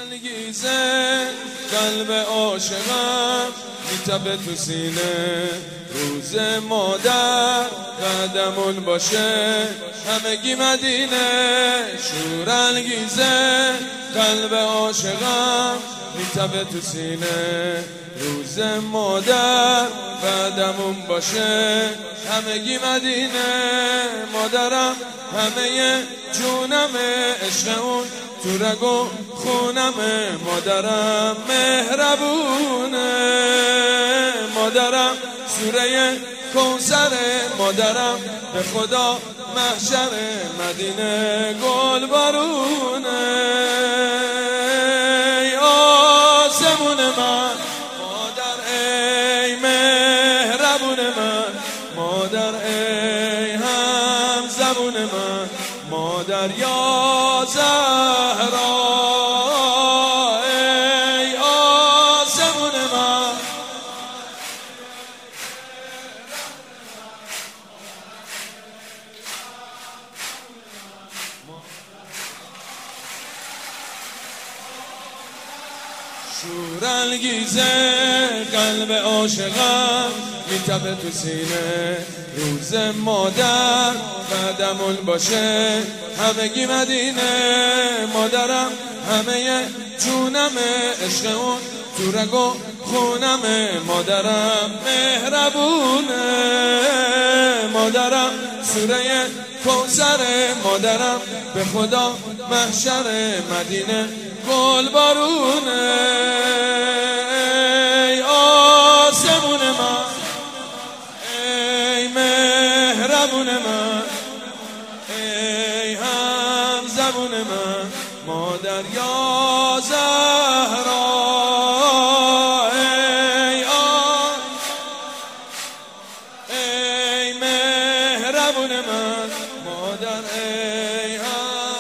انگیزه قلب عاشقم میتپه تو سینه، روز مادر قدمون باشه همگی مدینه. شور انگیزه قلب عاشقم میتپه تو سینه، روز مادر قدمون باشه همگی مدینه. مادرم همه جونمه، عشق اون تو رگ و خونمه. مادرم مهربونه، مادرم سوره کوثره. مادرم به خدا محشره، مدینه گل بارونه. ای آسمون من مادر، ای مهربون من مادر، ای هم زبون من مادر یا زهرا. ای آسمون من شور انگیزه قلب عاشقم میتپه تو سینه، روز مادر قدمون باشه همگی مدینه. مادرم همه جونمه، عشق اون تو رگ و خونمه. مادرم مهربونه، مادرم سوره کوثره. مادرم به خدا محشره، مدینه گل بارونه. ای آسمون من، ای مهربون من، ای هم زبون من مادر یا زهرا. ای مهربون من مادر، ای هم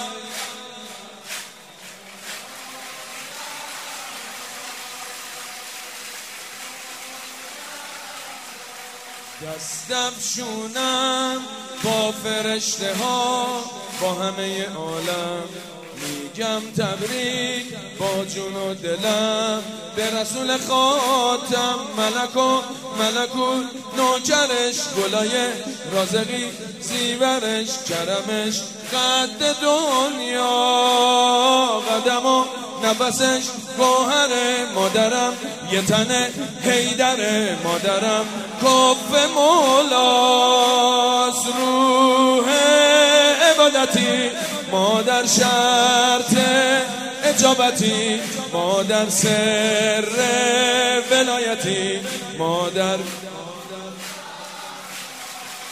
دستم شونم با فرشته ها، با همه عالم میگم تبریک با جون و دلم به رسول خاتم. ملکو نوکرش، گلای رازقی زیورش، کرمش قد دنیا، قدم و نفسش گوهره. مادرم یه تنه حیدره، مادرم کف مولاست. روح عبادتی مادر، شرط اجابتی مادر، سر ولایتی مادر.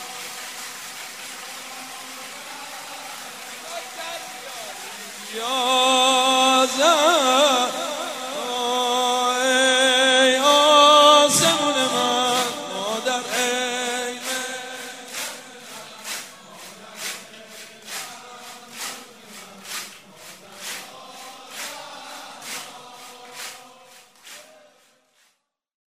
یا